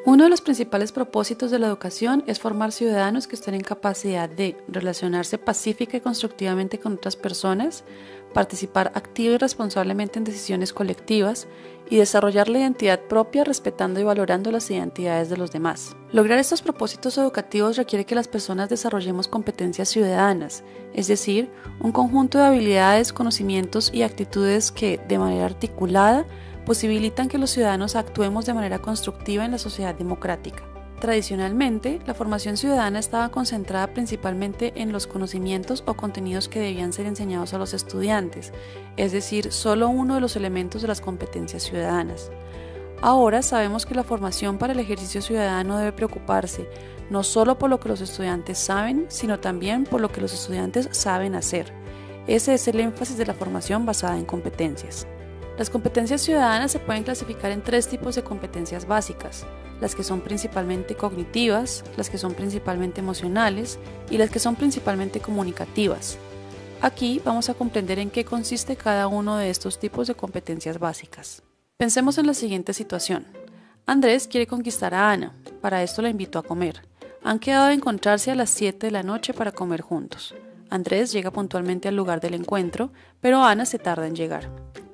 Uno de los principales propósitos de la educación es formar ciudadanos que estén en capacidad de relacionarse pacífica y constructivamente con otras personas, participar activa y responsablemente en decisiones colectivas y desarrollar la identidad propia respetando y valorando las identidades de los demás. Lograr estos propósitos educativos requiere que las personas desarrollemos competencias ciudadanas, es decir, un conjunto de habilidades, conocimientos y actitudes que, de manera articulada, posibilitan que los ciudadanos actuemos de manera constructiva en la sociedad democrática. Tradicionalmente, la formación ciudadana estaba concentrada principalmente en los conocimientos o contenidos que debían ser enseñados a los estudiantes, es decir, solo uno de los elementos de las competencias ciudadanas. Ahora sabemos que la formación para el ejercicio ciudadano debe preocuparse no solo por lo que los estudiantes saben, sino también por lo que los estudiantes saben hacer. Ese es el énfasis de la formación basada en competencias. Las competencias ciudadanas se pueden clasificar en tres tipos de competencias básicas: las que son principalmente cognitivas, las que son principalmente emocionales y las que son principalmente comunicativas. Aquí vamos a comprender en qué consiste cada uno de estos tipos de competencias básicas. Pensemos en la siguiente situación. Andrés quiere conquistar a Ana, para esto la invitó a comer. Han quedado de encontrarse a las 7 de la noche para comer juntos. Andrés llega puntualmente al lugar del encuentro, pero Ana se tarda en llegar.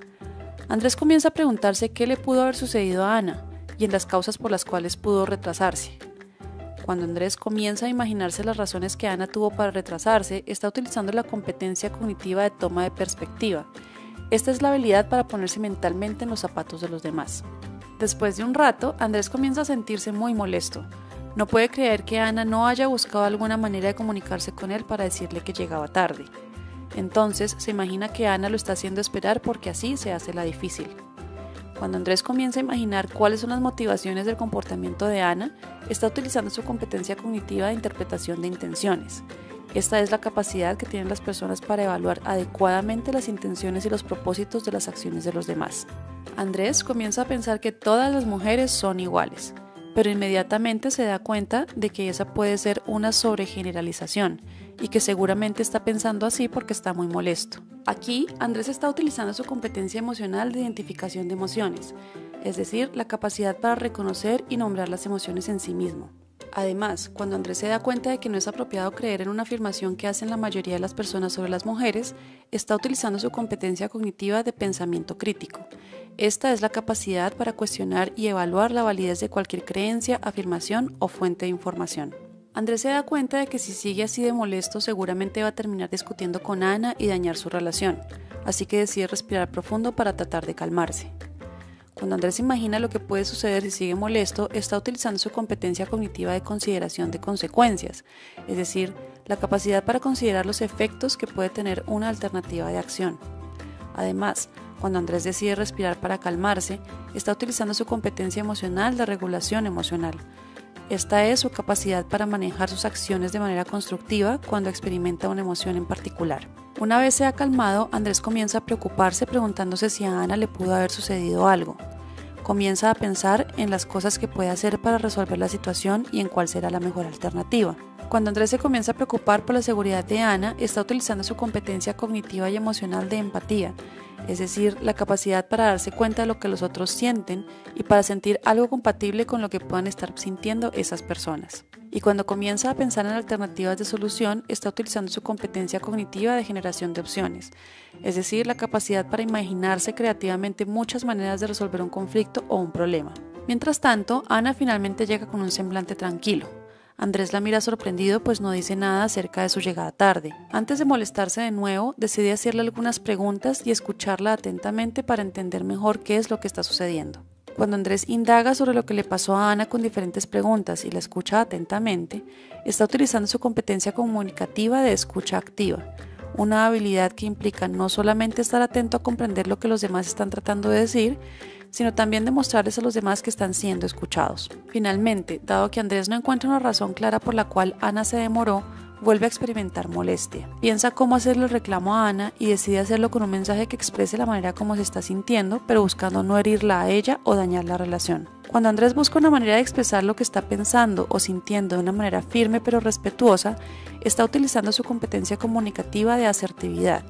Andrés comienza a preguntarse qué le pudo haber sucedido a Ana y en las causas por las cuales pudo retrasarse. Cuando Andrés comienza a imaginarse las razones que Ana tuvo para retrasarse, está utilizando la competencia cognitiva de toma de perspectiva. Esta es la habilidad para ponerse mentalmente en los zapatos de los demás. Después de un rato, Andrés comienza a sentirse muy molesto. No puede creer que Ana no haya buscado alguna manera de comunicarse con él para decirle que llegaba tarde. Entonces se imagina que Ana lo está haciendo esperar porque así se hace la difícil. Cuando Andrés comienza a imaginar cuáles son las motivaciones del comportamiento de Ana, está utilizando su competencia cognitiva de interpretación de intenciones. Esta es la capacidad que tienen las personas para evaluar adecuadamente las intenciones y los propósitos de las acciones de los demás. Andrés comienza a pensar que todas las mujeres son iguales, pero inmediatamente se da cuenta de que esa puede ser una sobregeneralización y que seguramente está pensando así porque está muy molesto. Aquí, Andrés está utilizando su competencia emocional de identificación de emociones, es decir, la capacidad para reconocer y nombrar las emociones en sí mismo. Además, cuando Andrés se da cuenta de que no es apropiado creer en una afirmación que hacen la mayoría de las personas sobre las mujeres, está utilizando su competencia cognitiva de pensamiento crítico. Esta es la capacidad para cuestionar y evaluar la validez de cualquier creencia, afirmación o fuente de información. Andrés se da cuenta de que si sigue así de molesto seguramente va a terminar discutiendo con Ana y dañar su relación, así que decide respirar profundo para tratar de calmarse. Cuando Andrés imagina lo que puede suceder si sigue molesto, está utilizando su competencia cognitiva de consideración de consecuencias, es decir, la capacidad para considerar los efectos que puede tener una alternativa de acción. Además, cuando Andrés decide respirar para calmarse, está utilizando su competencia emocional de regulación emocional. Esta es su capacidad para manejar sus acciones de manera constructiva cuando experimenta una emoción en particular. Una vez se ha calmado, Andrés comienza a preocuparse preguntándose si a Ana le pudo haber sucedido algo. Comienza a pensar en las cosas que puede hacer para resolver la situación y en cuál será la mejor alternativa. Cuando Andrés se comienza a preocupar por la seguridad de Ana, está utilizando su competencia cognitiva y emocional de empatía, es decir, la capacidad para darse cuenta de lo que los otros sienten y para sentir algo compatible con lo que puedan estar sintiendo esas personas. Y cuando comienza a pensar en alternativas de solución, está utilizando su competencia cognitiva de generación de opciones, es decir, la capacidad para imaginarse creativamente muchas maneras de resolver un conflicto o un problema. Mientras tanto, Ana finalmente llega con un semblante tranquilo. Andrés la mira sorprendido pues no dice nada acerca de su llegada tarde. Antes de molestarse de nuevo, decide hacerle algunas preguntas y escucharla atentamente para entender mejor qué es lo que está sucediendo. Cuando Andrés indaga sobre lo que le pasó a Ana con diferentes preguntas y la escucha atentamente, está utilizando su competencia comunicativa de escucha activa, una habilidad que implica no solamente estar atento a comprender lo que los demás están tratando de decir, sino también demostrarles a los demás que están siendo escuchados. Finalmente, dado que Andrés no encuentra una razón clara por la cual Ana se demoró, vuelve a experimentar molestia. Piensa cómo hacerle el reclamo a Ana y decide hacerlo con un mensaje que exprese la manera como se está sintiendo, pero buscando no herirla a ella o dañar la relación. Cuando Andrés busca una manera de expresar lo que está pensando o sintiendo de una manera firme pero respetuosa, está utilizando su competencia comunicativa de asertividad.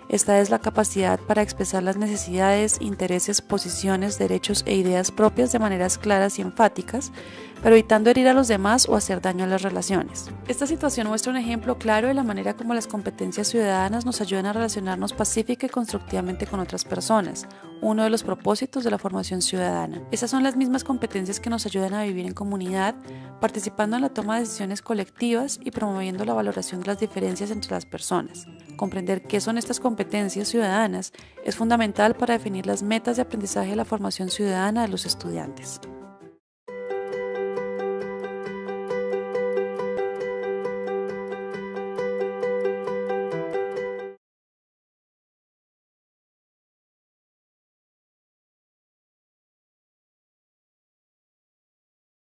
Esta es la capacidad para expresar las necesidades, intereses, posiciones, derechos e ideas propias de maneras claras y enfáticas, pero evitando herir a los demás o hacer daño a las relaciones. Esta situación muestra un ejemplo claro de la manera como las competencias ciudadanas nos ayudan a relacionarnos pacífica y constructivamente con otras personas, uno de los propósitos de la formación ciudadana. Esas son las mismas competencias que nos ayudan a vivir en comunidad, participando en la toma de decisiones colectivas y promoviendo la valoración de las diferencias entre las personas. Comprender qué son estas competencias ciudadanas es fundamental para definir las metas de aprendizaje de la formación ciudadana de los estudiantes.